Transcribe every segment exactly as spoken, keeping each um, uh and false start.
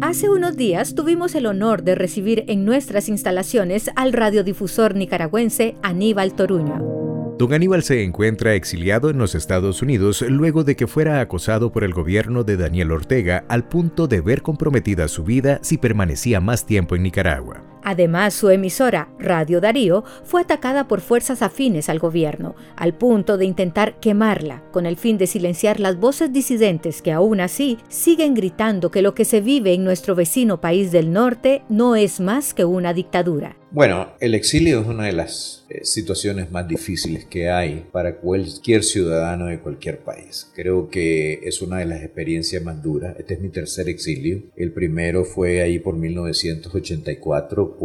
Hace unos días tuvimos el honor de recibir en nuestras instalaciones al radiodifusor nicaragüense Aníbal Toruño. Don Aníbal se encuentra exiliado en los Estados Unidos luego de que fuera acosado por el gobierno de Daniel Ortega al punto de ver comprometida su vida si permanecía más tiempo en Nicaragua. Además, su emisora, Radio Darío, fue atacada por fuerzas afines al gobierno, al punto de intentar quemarla, con el fin de silenciar las voces disidentes que aún así siguen gritando que lo que se vive en nuestro vecino país del norte no es más que una dictadura. Bueno, el exilio es una de las eh, situaciones más difíciles que hay para cualquier ciudadano de cualquier país. Creo que es una de las experiencias más duras. Este es mi tercer exilio. El primero fue ahí por mil novecientos ochenta y cuatro,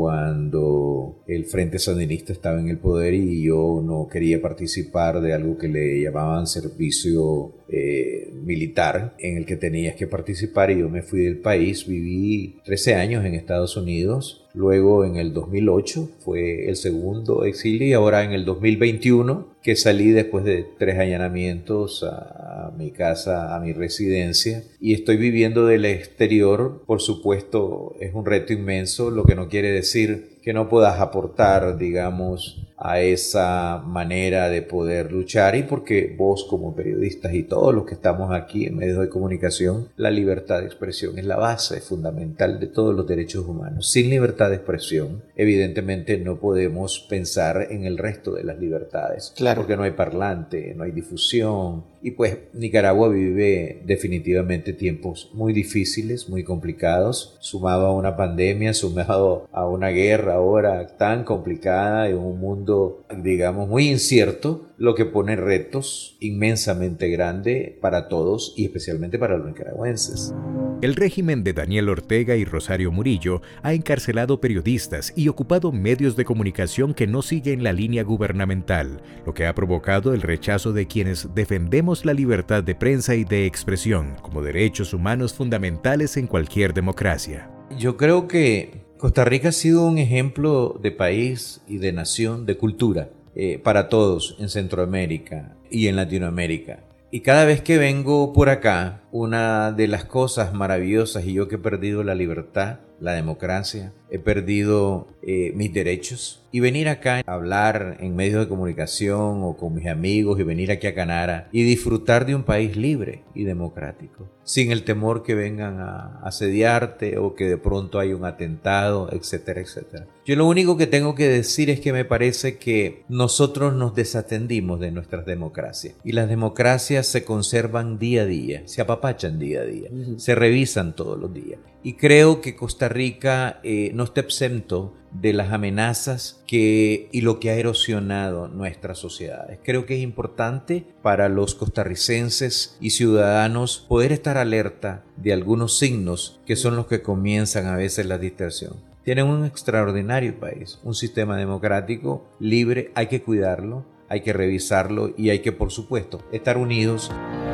cuando el Frente Sandinista estaba en el poder y yo no quería participar de algo que le llamaban servicio eh, militar, en el que tenías que participar, y yo me fui del país. Viví trece años en Estados Unidos. Luego en el dos mil ocho fue el segundo exilio, y ahora en el dos mil veintiuno que salí después de tres allanamientos a, a mi casa, a mi residencia, y estoy viviendo del exterior. Por supuesto, es un reto inmenso, lo que no quiere decir que no puedas aportar, digamos, a esa manera de poder luchar, y porque vos como periodistas y todos los que estamos aquí en medios de comunicación, la libertad de expresión es la base fundamental de todos los derechos humanos. Sin libertad de expresión, evidentemente no podemos pensar en el resto de las libertades, claro, porque no hay parlante, no hay difusión, y pues Nicaragua vive definitivamente tiempos muy difíciles, muy complicados, sumado a una pandemia, sumado a una guerra ahora tan complicada, en un mundo, digamos, muy incierto, lo que pone retos inmensamente grandes para todos y especialmente para los nicaragüenses. El régimen de Daniel Ortega y Rosario Murillo ha encarcelado periodistas y ocupado medios de comunicación que no siguen la línea gubernamental, lo que ha provocado el rechazo de quienes defendemos la libertad de prensa y de expresión como derechos humanos fundamentales en cualquier democracia. Yo creo que Costa Rica ha sido un ejemplo de país y de nación, de cultura, eh, para todos en Centroamérica y en Latinoamérica. Y cada vez que vengo por acá, una de las cosas maravillosas, y yo que he perdido la libertad, la democracia, he perdido eh, mis derechos, y venir acá a hablar en medios de comunicación o con mis amigos, y venir aquí a Canara y disfrutar de un país libre y democrático, sin el temor que vengan a asediarte o que de pronto hay un atentado, etcétera, etcétera. Yo lo único que tengo que decir es que me parece que nosotros nos desatendimos de nuestras democracias, y las democracias se conservan día a día, se apapachan día a día, uh-huh. se revisan todos los días. Y creo que Costa Rica eh, no está exento de las amenazas que, y lo que ha erosionado nuestras sociedades. Creo que es importante para los costarricenses y ciudadanos poder estar alerta de algunos signos que son los que comienzan a veces la distracción. Tienen un extraordinario país, un sistema democrático libre, hay que cuidarlo, hay que revisarlo y hay que, por supuesto, estar unidos.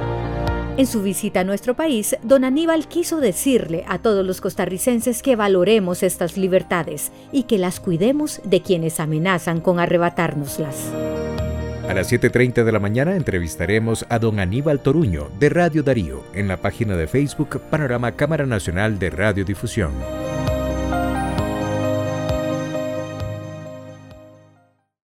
En su visita a nuestro país, don Aníbal quiso decirle a todos los costarricenses que valoremos estas libertades y que las cuidemos de quienes amenazan con arrebatárnoslas. A las siete treinta de la mañana entrevistaremos a don Aníbal Toruño de Radio Darío en la página de Facebook Panorama Cámara Nacional de Radiodifusión.